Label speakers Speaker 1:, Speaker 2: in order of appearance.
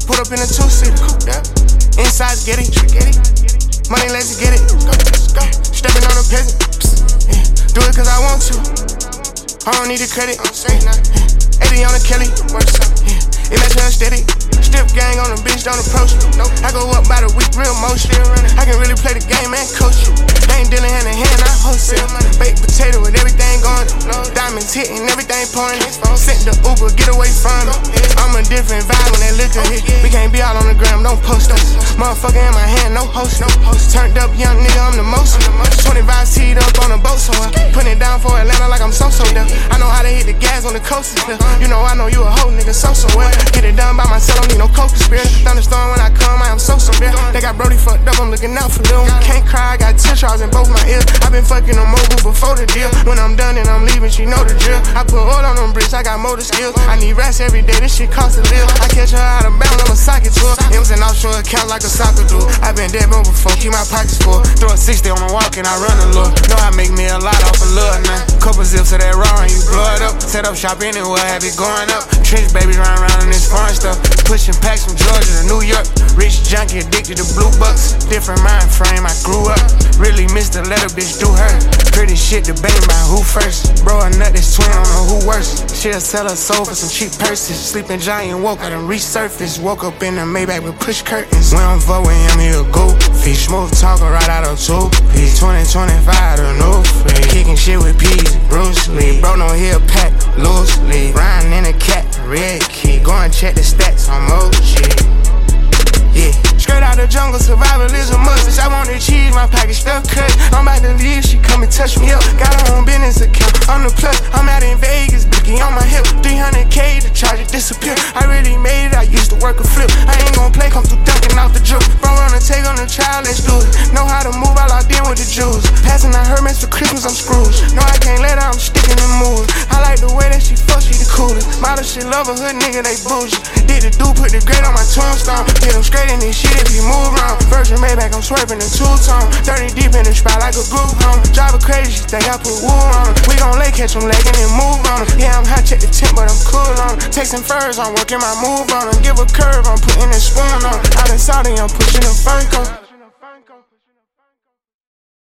Speaker 1: put up in a two-seater. Yeah. Inside spaghetti. Money, let's get it. Go. Stepping on a peasant. Yeah. Do it cause I want to. I don't need the credit. I'm saying nothing. 80 on the Kelly. Yeah. It makes her steady. Stiff gang on the bitch, don't approach me. Nope. I go up by the week, real motion. I can really play the game and coach you. I ain't dealing hand in hand, I wholesale. Baked potato with everything going. Diamonds hitting, everything pouring. Sent the Uber, get away from me. I'm a different vibe when that liquor hit. We can't be out on the gram, don't post us. Motherfucker in my hand, no host. Turned up young nigga, I'm the most. 25 teed up on a boat, so I'm putting it down for Atlanta like I'm so-so there. I know how to hit the gas on the coast. You know I know you a hoe nigga, so well. Get it done by myself, don't need no co-conspirator. Thunderstorm when I come, I am so severe. They got Brody fucked up, I'm looking out for Lil. Can't cry, I got teardrops in both my ears. I been fucking them over before the deal. When I'm done and I'm leaving, she know the drill. I put oil on them bricks, I got motor skills. I need rest every day, this shit costs a live. I catch her out of bounds, I'm a socket tour. M's an offshore account like a soccer dude. I been dead broke before, keep my pockets full. Throw a 60 on the walk and I run a little. Know I make me a lot off a little now. Couple zips of that raw and you blow it up. Set up shop anywhere, have it going up. Trench babies running around in this foreign stuff. Pushing packs from Georgia to New York. Rich junkie addicted to blue bucks. Different mind frame, I grew up. Really missed the letter, bitch, do her. Pretty shit debating about who first. Bro, a nut is twin, I don't know who worse. She'll sell her soul for some cheap purses. Sleeping giant woke, I done resurfaced. Woke up in the Maybach with push curtains. We don't vote with him, he a goat. Fish smooth talker right out of 2-piece. 2025 to no free. Kicking shit with peas, Bruce Lee. Bro, no heel pack, loosely. Riding in a cat, red key. Go and check the stats on OG. Yeah. Straight out the jungle, survival is a must. I want the cheese, my package stuff cut. I'm about to leave, she come and touch me up. Got her own business account, I'm the plus. I'm out in Vegas, Blicky on my hip. 300K to charge it disappear. I really made it, I used to work a flip. I ain't gon' play, come through dunking out the drip. Bro, on the take on the trial, let's do it. Know how to move, I locked in with the Jews. Passing out Hermes for Christmas, I'm Scrooge. No, I can't let her, I'm sticking in moves. I like the way that she fuck, she the coolest. Model shit, love a hood nigga, they bougie. Did the dude, put the grade on my tombstone. Hit him straight in this shit if he move wrong. Virgin Maybach, I'm swerving in two-tone. 30 deep in the spot like a group home. Drive her crazy, she think I put wool on her. We gon' lay, catch him legging and move on her. Yeah, I'm hot, check the temp, but I'm cool on her. Texting furs, I'm working my move on her. Give a curve, I'm putting a spoon on her. Out in Saudi, I'm pushing a Funko.